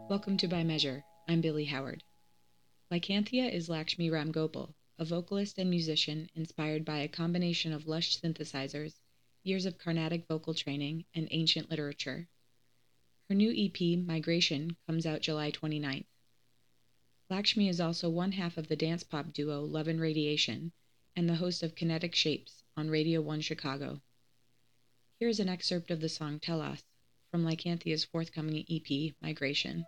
Welcome to By Measure. I'm Billy Howard. Lycanthia is Lakshmi Ramgopal, a vocalist and musician inspired by a combination of lush synthesizers, years of Carnatic vocal training, and ancient literature. Her new EP, Migration, comes out July 29th. Lakshmi is also one half of the dance pop duo Love and Radiation and the host of Kinetic Shapes on Radio 1 Chicago. Here's an excerpt of the song Tell Us from Lycanthia's forthcoming EP, Migration.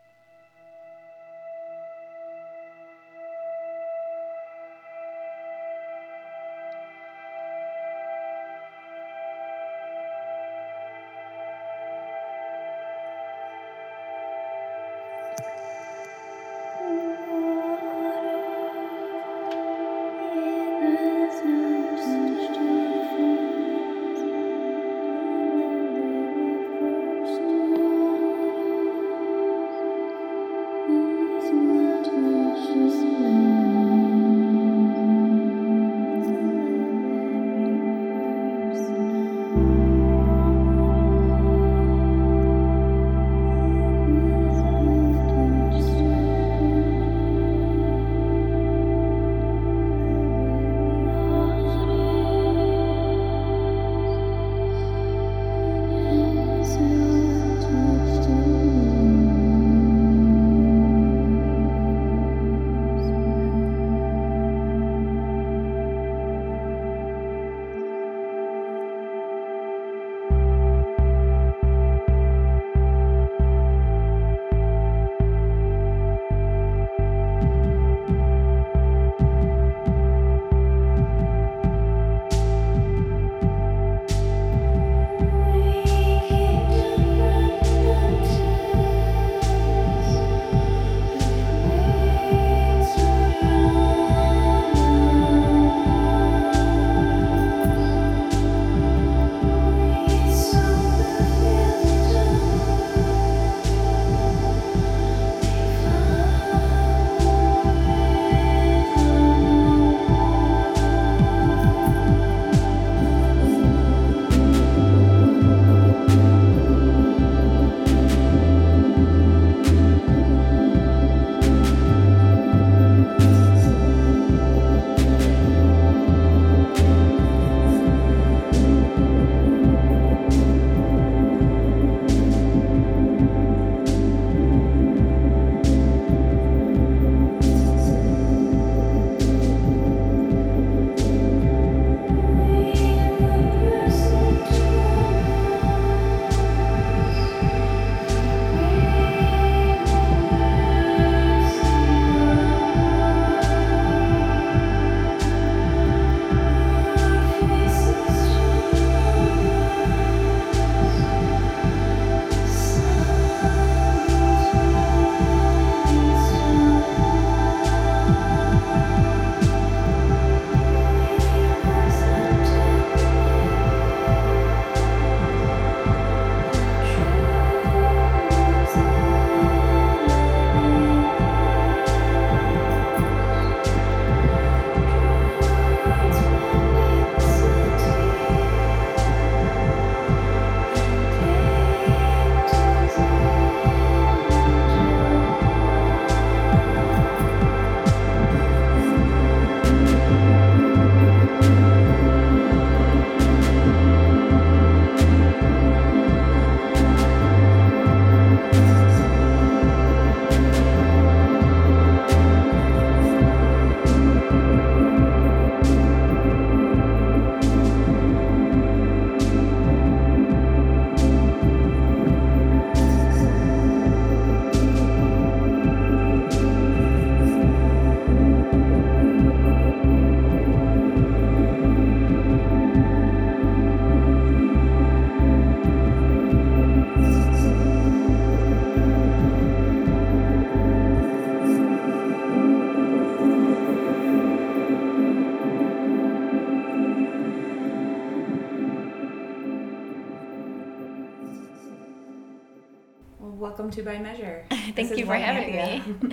Welcome to By Measure. Thank you for having me.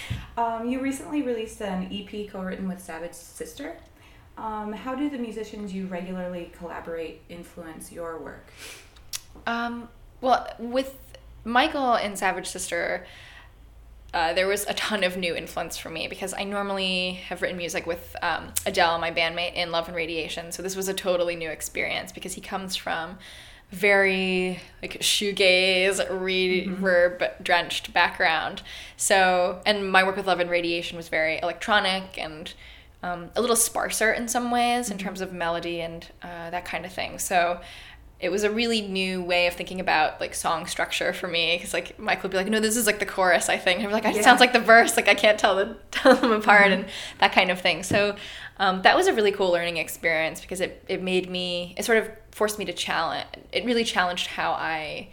You recently released an EP co-written with Savage Sister. How do the musicians you regularly collaborate influence your work? Well, with Michael and Savage Sister, there was a ton of new influence for me because I normally have written music with Adele, my bandmate, in Love and Radiation. So this was a totally new experience because he comes from very like shoegaze, reverb drenched background. So, and my work with Love and Radiation was very electronic and a little sparser in some ways in terms of melody and that kind of thing. So it was a really new way of thinking about like song structure for me because like Michael would be like, no, this is like the chorus, I think. And I'm like, it sounds like the verse, like I can't tell them apart and that kind of thing. So that was a really cool learning experience because it sort of forced me to it really challenged how I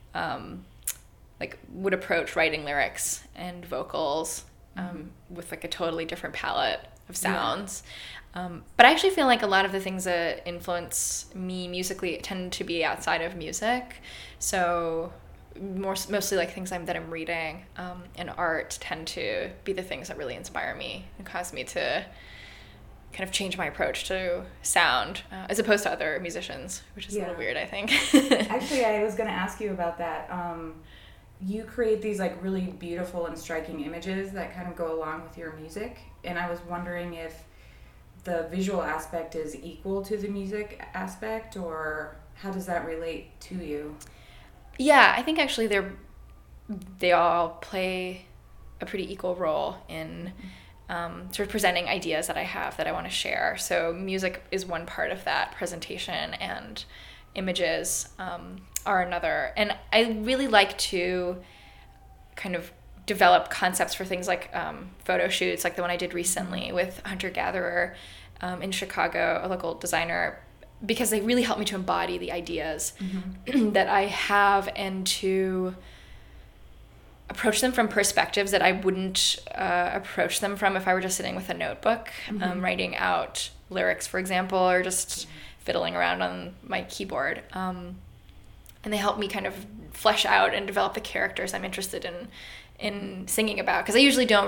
like would approach writing lyrics and vocals with like a totally different palette of sounds. But I actually feel like a lot of the things that influence me musically tend to be outside of music. So mostly like things that I'm reading and art tend to be the things that really inspire me and cause me to kind of change my approach to sound as opposed to other musicians, which is a little weird, I think. Actually, I was going to ask you about that. You create these like really beautiful and striking images that kind of go along with your music. And I was wondering if the visual aspect is equal to the music aspect, or how does that relate to you? Yeah, I think actually they all play a pretty equal role in sort of presenting ideas that I have that I want to share. So music is one part of that presentation, and images are another. And I really like to kind of develop concepts for things like photo shoots, like the one I did recently with Hunter Gatherer in Chicago, a local designer, because they really help me to embody the ideas that I have and to approach them from perspectives that I wouldn't approach them from if I were just sitting with a notebook, writing out lyrics, for example, or just fiddling around on my keyboard. And they help me kind of flesh out and develop the characters I'm interested in singing about, because I usually don't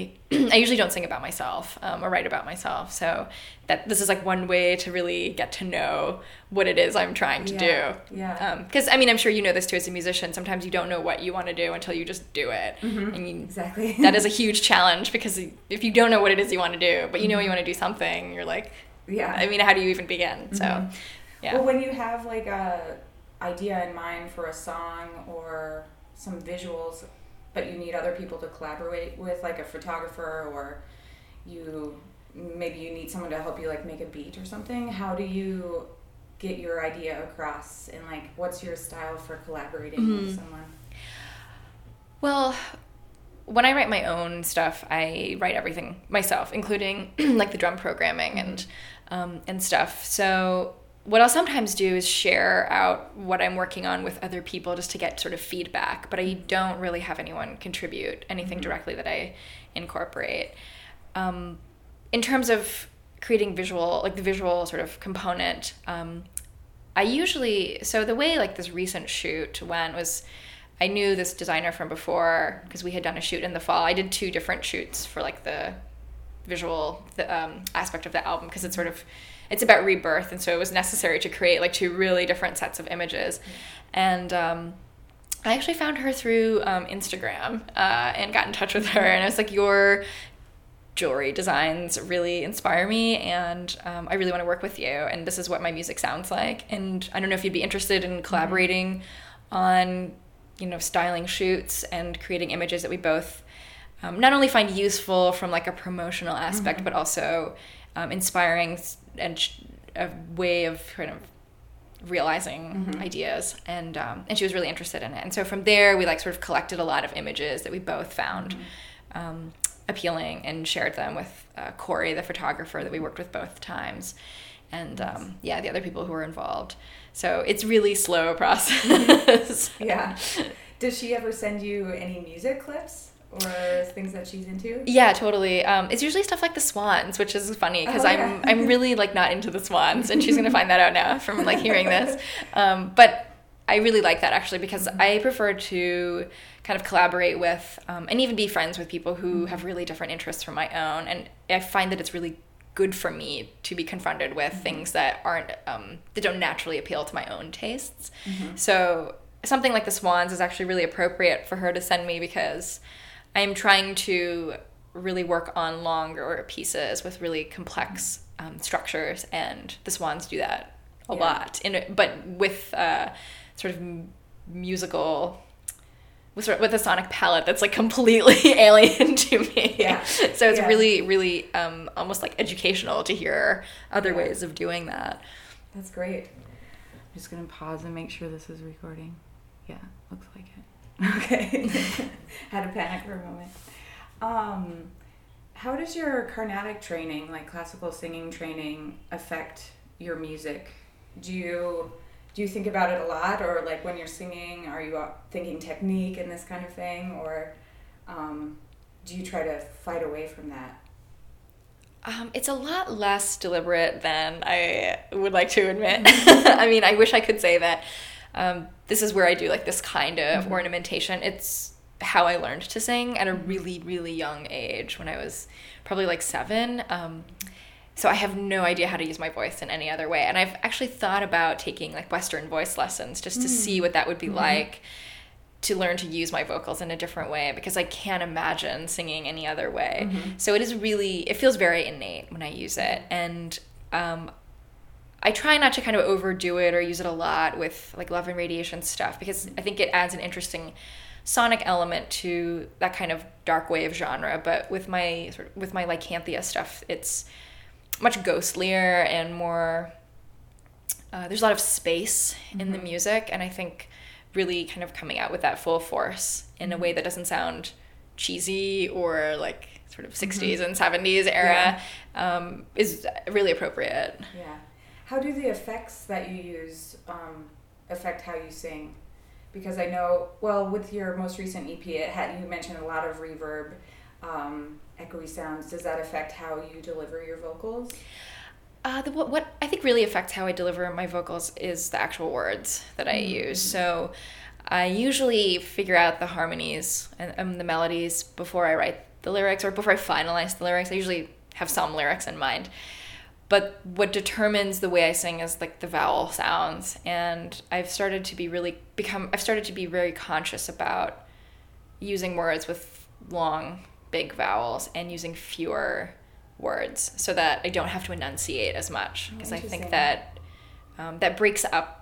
sing about myself or write about myself. So that this is like one way to really get to know what it is I'm trying to do. Yeah. Because I mean, I'm sure you know this too as a musician. Sometimes you don't know what you want to do until you just do it. Exactly. That is a huge challenge, because if you don't know what it is you want to do, but you know you want to do something, you're like, I mean, how do you even begin? So, yeah. Well, when you have like a idea in mind for a song or some visuals, but you need other people to collaborate with, like a photographer, or maybe you need someone to help you like make a beat or something, how do you get your idea across, and like what's your style for collaborating with someone? Well, when I write my own stuff, I write everything myself, including like the drum programming and stuff. So what I'll sometimes do is share out what I'm working on with other people just to get sort of feedback, but I don't really have anyone contribute anything directly that I incorporate. In terms of creating the visual sort of component, so the way like this recent shoot went was, I knew this designer from before because we had done a shoot in the fall. I did 2 different shoots for like the visual aspect of the album, because it's about rebirth, and so it was necessary to create like 2 really different sets of images. And I actually found her through Instagram and got in touch with her, and I was like, your jewelry designs really inspire me, and I really want to work with you, and this is what my music sounds like, and I don't know if you'd be interested in collaborating on, styling shoots and creating images that we both not only find useful from like a promotional aspect, but also inspiring and a way of kind of realizing ideas. And she was really interested in it. And so from there, we like sort of collected a lot of images that we both found appealing, and shared them with Corey, the photographer that we worked with both times, and the other people who were involved. So it's really slow process. Yeah. Does she ever send you any music clips or things that she's into? Yeah, totally. It's usually stuff like the Swans, which is funny because I'm really like not into the Swans, and she's gonna find that out now from like hearing this. But I really like that actually, because I prefer to kind of collaborate with and even be friends with people who have really different interests from my own, and I find that it's really good for me to be confronted with things that aren't that don't naturally appeal to my own tastes. So something like the Swans is actually really appropriate for her to send me, because I'm trying to really work on longer pieces with really complex structures, and the Swans do that a lot. But with sort of musical, with a sonic palette that's like completely alien to me. Yeah. So it's really, really almost like educational to hear other ways of doing that. That's great. I'm just going to pause and make sure this is recording. Yeah, looks like it. Okay. Had to panic for a moment. How does your Carnatic training, like classical singing training, affect your music? Do you think about it a lot, or like when you're singing, are you thinking technique and this kind of thing, or do you try to fight away from that? It's a lot less deliberate than I would like to admit. I mean, I wish I could say that this is where I do like this kind of ornamentation. It's how I learned to sing at a really, really young age, when I was probably like 7. So I have no idea how to use my voice in any other way. And I've actually thought about taking like Western voice lessons just to see what that would be like, to learn to use my vocals in a different way, because I can't imagine singing any other way. So it feels very innate when I use it. And I try not to kind of overdo it or use it a lot with like Love and Radiation stuff, because I think it adds an interesting sonic element to that kind of dark wave genre. But with my Lycanthia stuff, it's much ghostlier and more there's a lot of space in the music, and I think really kind of coming out with that full force in a way that doesn't sound cheesy or like sort of 60s and 70s era is really appropriate. Yeah. How do the effects that you use affect how you sing? Because I know, well, with your most recent EP, you mentioned a lot of reverb, echoey sounds. Does that affect how you deliver your vocals? What I think really affects how I deliver my vocals is the actual words that I use. So I usually figure out the harmonies and the melodies before I write the lyrics, or before I finalize the lyrics. I usually have some lyrics in mind. But what determines the way I sing is like the vowel sounds. And I've started to be very conscious about using words with long, big vowels and using fewer words, so that I don't have to enunciate as much, because I think that that breaks up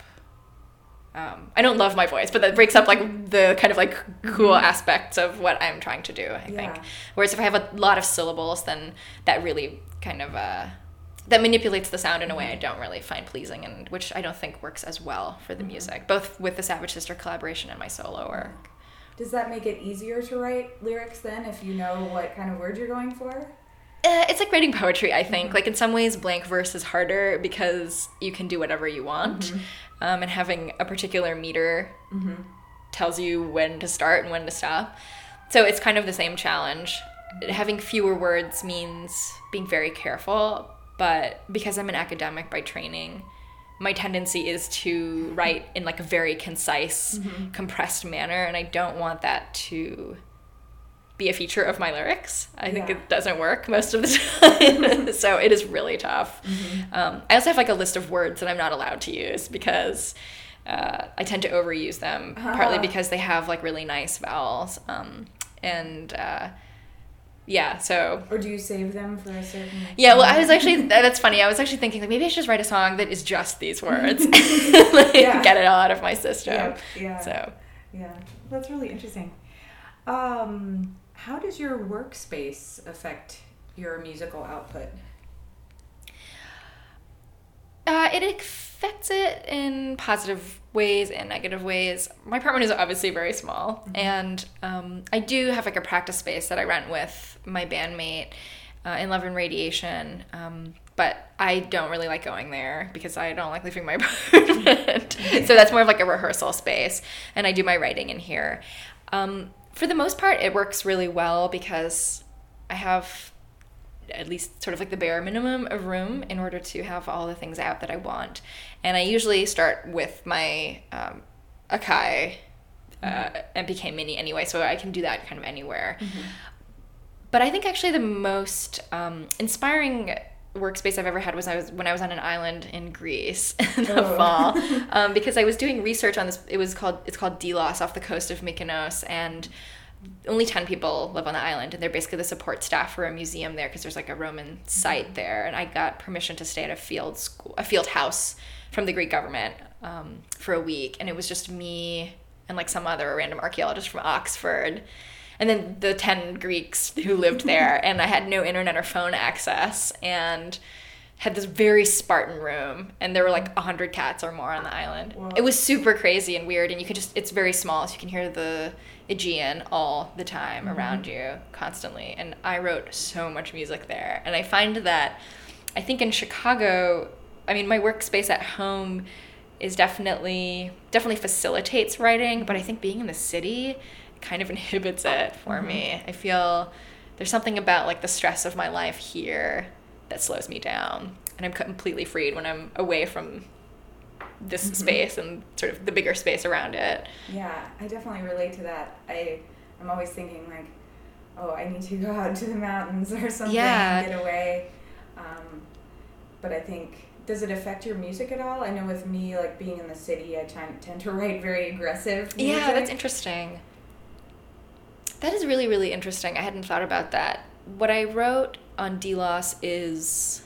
I don't love my voice, but that breaks up like the kind of like cool aspects of what I'm trying to do, I think. Whereas if I have a lot of syllables, then that really kind of that manipulates the sound in a way I don't really find pleasing, and which I don't think works as well for the music, both with the Savage Sister collaboration and my solo work. Does that make it easier to write lyrics then, if you know what kind of words you're going for? It's like writing poetry, I think. Like in some ways, blank verse is harder because you can do whatever you want. And having a particular meter tells you when to start and when to stop. So it's kind of the same challenge. Having fewer words means being very careful, but because I'm an academic by training, my tendency is to write in like a very concise, compressed manner, and I don't want that to be a feature of my lyrics. I think it doesn't work most of the time. So it is really tough. I also have like a list of words that I'm not allowed to use, because I tend to overuse them, partly because they have like really nice vowels. So. Or do you save them for a certain... Yeah, well, I was actually... That's funny. I was actually thinking, like, maybe I should just write a song that is just these words. Get it all out of my system. So. Yeah, that's really interesting. How does your workspace affect your musical output? It affects it in positive ways and negative ways. My apartment is obviously very small, and I do have like a practice space that I rent with my bandmate in Love and Radiation, but I don't really like going there because I don't like leaving my apartment. So that's more of like a rehearsal space, and I do my writing in here. For the most part, it works really well because I have at least sort of like the bare minimum of room in order to have all the things out that I want. And I usually start with my Akai MPK Mini anyway, so I can do that kind of anywhere. But I think actually the most inspiring workspace I've ever had was when I was on an island in Greece in the fall, because I was doing research on this. It's called Delos off the coast of Mykonos, and only 10 people live on the island, and they're basically the support staff for a museum there because there's like a Roman site there. And I got permission to stay at a field house from the Greek government for a week, and it was just me and like some other random archaeologist from Oxford, and then the 10 Greeks who lived there. And I had no internet or phone access, and had this very Spartan room, and there were like 100 cats or more on the island. Whoa. It was super crazy and weird, and it's very small, so you can hear the Aegean all the time around you constantly. And I wrote so much music there, and I find that I think in Chicago, I mean, my workspace at home is definitely facilitates writing, but I think being in the city kind of inhibits it for me. I feel there's something about like the stress of my life here that slows me down, and I'm completely freed when I'm away from this space and sort of the bigger space around it. Yeah, I definitely relate to that. I'm always thinking like, oh, I need to go out to the mountains or something and get away. But I think, does it affect your music at all? I know with me, like being in the city, I tend to write very aggressive music. Yeah, that's interesting. That is really, really interesting. I hadn't thought about that. What I wrote on Delos is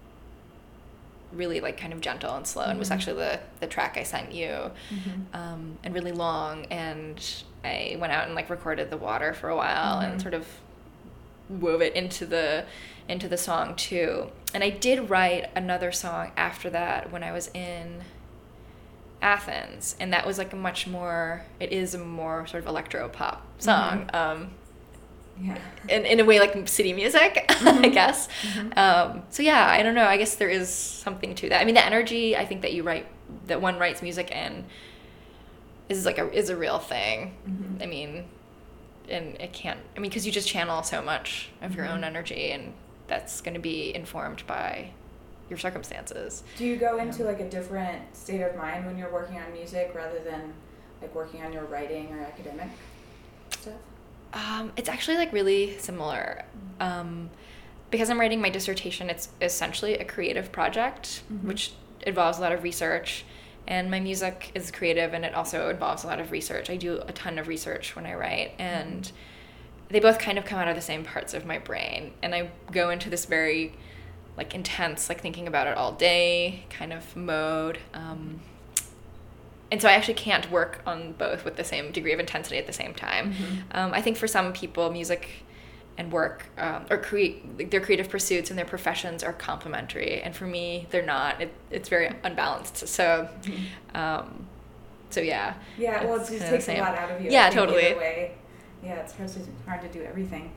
really like kind of gentle and slow, and was actually the track I sent you, and really long. And I went out and like recorded the water for a while and sort of wove it into the song too. And I did write another song after that when I was in Athens, and that was like it is a more sort of electro pop song. In a way like city music, I guess. So yeah, I don't know, I guess there is something to that. I mean, the energy I think that one writes music in is a real thing. I mean, and it can't, I mean, because you just channel so much of your own energy, and that's going to be informed by your circumstances. Do you go into like a different state of mind when you're working on music rather than like working on your writing or academic stuff? It's actually like really similar. Because I'm writing my dissertation, it's essentially a creative project, which involves a lot of research, and my music is creative, and it also involves a lot of research. I do a ton of research when I write, and they both kind of come out of the same parts of my brain, and I go into this very like intense, like thinking about it all day kind of mode. And so I actually can't work on both with the same degree of intensity at the same time. I think for some people, music and work or their creative pursuits and their professions are complementary, and for me, they're not. It's very unbalanced. So, so yeah. Yeah, well, it just takes a lot out of you. Yeah, totally. Either way. Yeah, it's hard to do everything.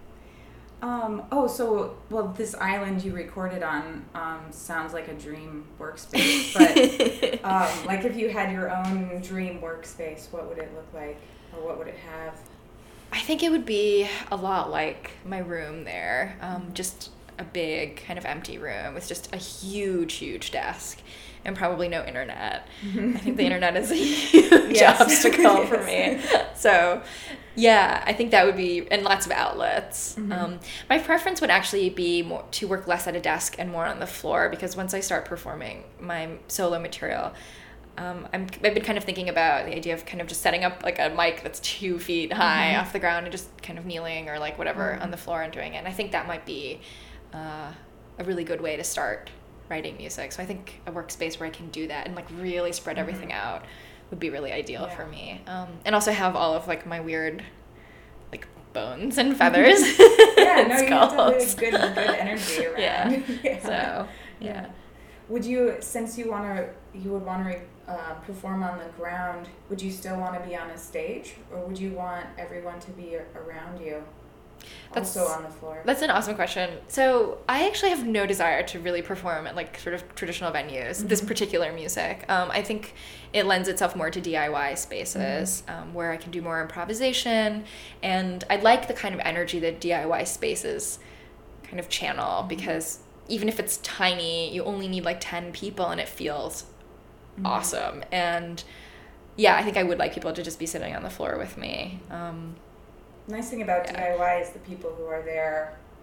This island you recorded on sounds like a dream workspace, but like if you had your own dream workspace, what would it look like, or what would it have? I think it would be a lot like my room there, just a big kind of empty room with just a huge desk and probably no internet. I think the internet is a huge obstacle for me. So yeah, I think that would be, and lots of outlets. My preference would actually be more to work less at a desk and more on the floor, because once I start performing my solo material, I've been kind of thinking about the idea of kind of just setting up like a mic that's 2 feet high off the ground and just kind of kneeling or like whatever on the floor and doing it. And I think that might be a really good way to start writing music. So I think a workspace where I can do that and like really spread everything out would be really ideal for me. And also have all of like my weird like bones and feathers. Yeah, no, you have to have good energy around. So would you, since you would want to perform on the ground, would you still want to be on a stage, or would you want everyone to be around you? Also on the floor. That's an awesome question. So I actually have no desire to really perform at like sort of traditional venues, this particular music. I think it lends itself more to DIY spaces, where I can do more improvisation, and I like the kind of energy that DIY spaces kind of channel, because even if it's tiny, you only need like 10 people and it feels awesome. And yeah, I think I would like people to just be sitting on the floor with me. Nice thing about DIY is the people who are there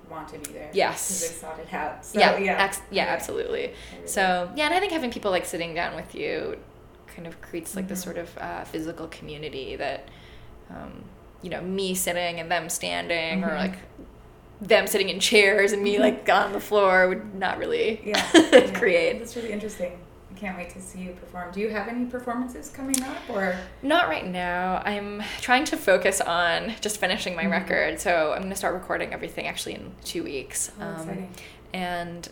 want to be there. Yes. Because they sought it out. So, Absolutely. So, yeah, and I think having people like sitting down with you kind of creates like this sort of physical community that, you know, me sitting and them standing or like them sitting in chairs and me like on the floor would not really create. That's really interesting. I can't wait to see you perform. Do you have any performances coming up or? Not right now. I'm trying to focus on just finishing my record. So I'm going to start recording everything actually in 2 weeks. Exciting. And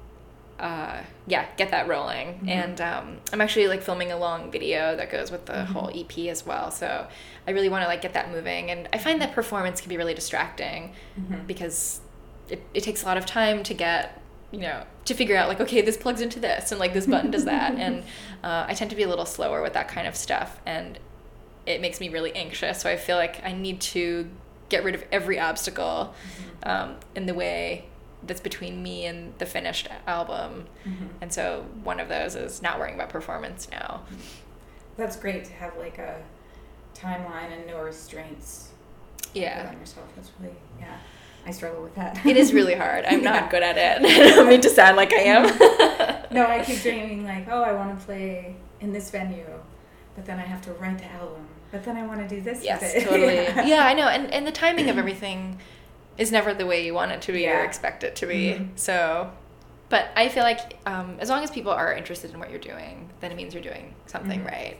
get that rolling. And I'm actually like filming a long video that goes with the whole EP as well. So I really want to like get that moving. And I find that performance can be really distracting because it takes a lot of time to get, you know, to figure out like, okay, this plugs into this and like this button does that. And I tend to be a little slower with that kind of stuff. And it makes me really anxious. So I feel like I need to get rid of every obstacle in the way that's between me and the finished album. And so one of those is not worrying about performance now. That's great to have like a timeline and no restraints on yourself. That's really, I struggle with that. It is really hard. I'm not good at it. I don't mean to sound like I am. No, I keep dreaming like, oh, I want to play in this venue, but then I have to write the album, but then I want to do this with it. Totally. Yeah, I know. And the timing of everything is never the way you want it to be or expect it to be. So, but I feel like as long as people are interested in what you're doing, then it means you're doing something right.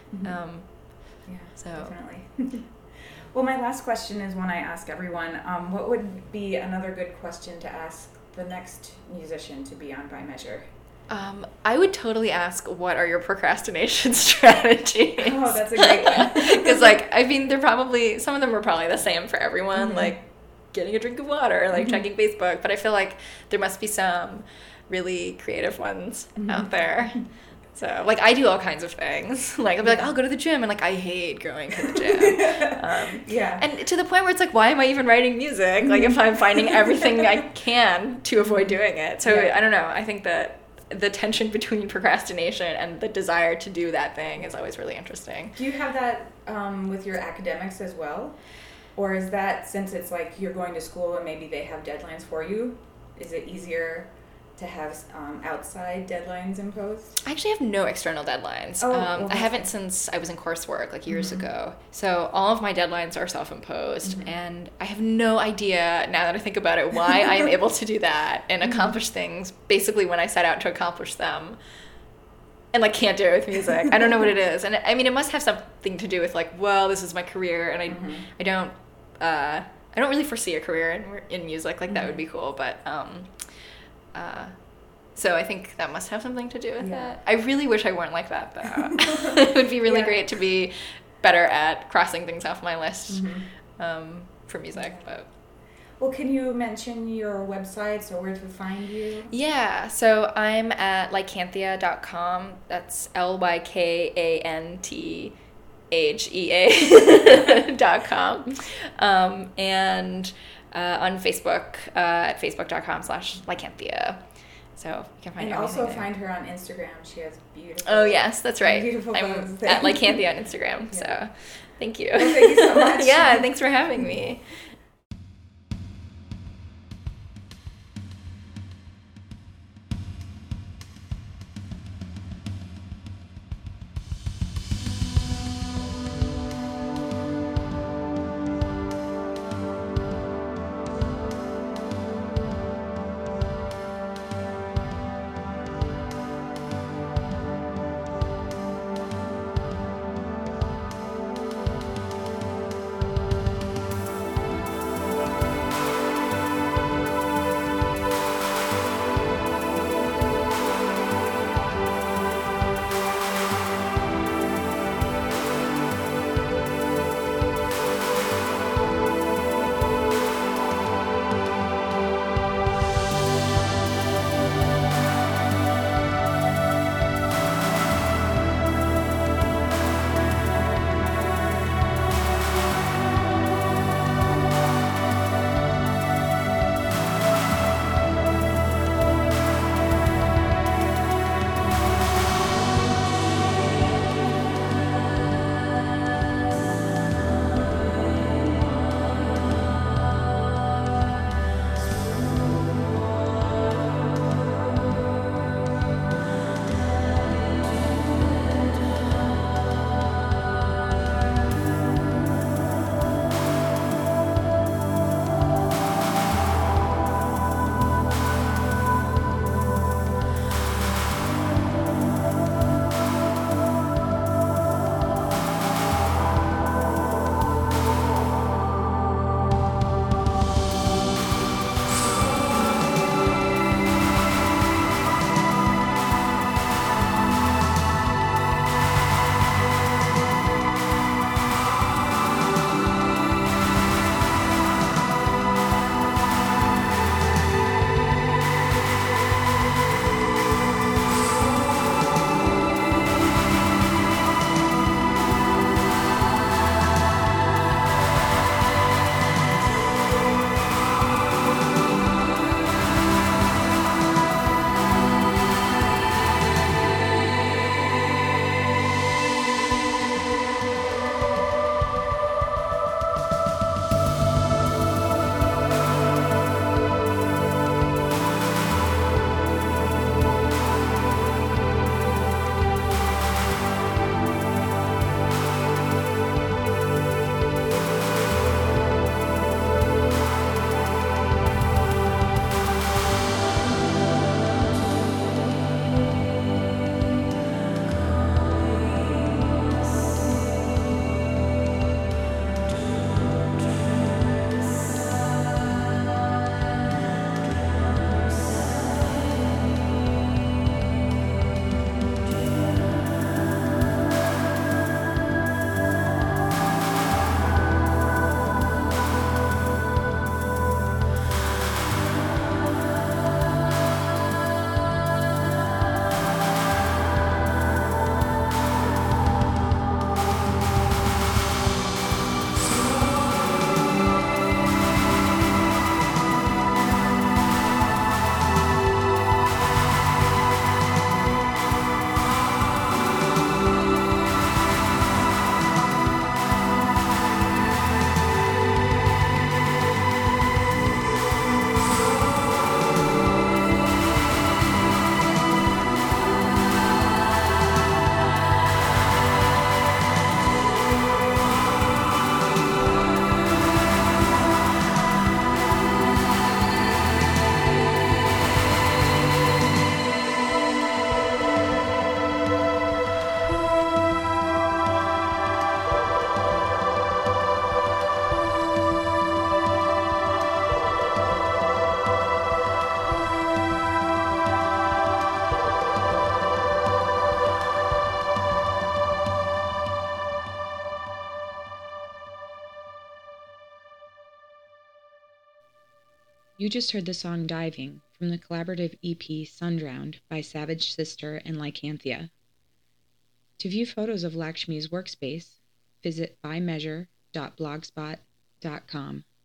So definitely. Well, my last question is one I ask everyone. What would be another good question to ask the next musician to be on By Measure? I would totally ask, what are your procrastination strategies? Oh, that's a great one. Because, like, I mean, some of them are probably the same for everyone, like getting a drink of water, like checking Facebook. But I feel like there must be some really creative ones out there. So, like, I do all kinds of things. Like, I'll be like, I'll go to the gym, and, like, I hate going to the gym. And to the point where it's like, why am I even writing music? Like, if I'm finding everything I can to avoid doing it. So, I don't know. I think that the tension between procrastination and the desire to do that thing is always really interesting. Do you have that with your academics as well? Or is that, since it's like you're going to school and maybe they have deadlines for you, is it easier to have outside deadlines imposed? I actually have no external deadlines. I haven't since I was in coursework like years ago. So all of my deadlines are self-imposed, and I have no idea, now that I think about it, why I am able to do that and accomplish things basically when I set out to accomplish them, and like can't do it with music. I don't know what it is. And I mean, it must have something to do with like, well, this is my career, and I don't really foresee a career in music. Like that would be cool, but so I think that must have something to do with it. I really wish I weren't like that, though. It would be really great to be better at crossing things off my list for music. But well, can you mention your websites or where to find you? Yeah, so I'm at lycanthea.com. That's LYKANTHEA.com. And on Facebook at facebook.com/lycanthea. So you can find and everything also there. Find her on Instagram. She has beautiful. Oh yes, that's right. Beautiful I'm photos at lycanthea on Instagram. So thank you. Well, thank you so much. Yeah, thanks for having me. You just heard the song Diving from the collaborative EP Sundrowned by Savage Sister and Lycanthia. To view photos of Lakshmi's workspace, visit bymeasure.blogspot.com.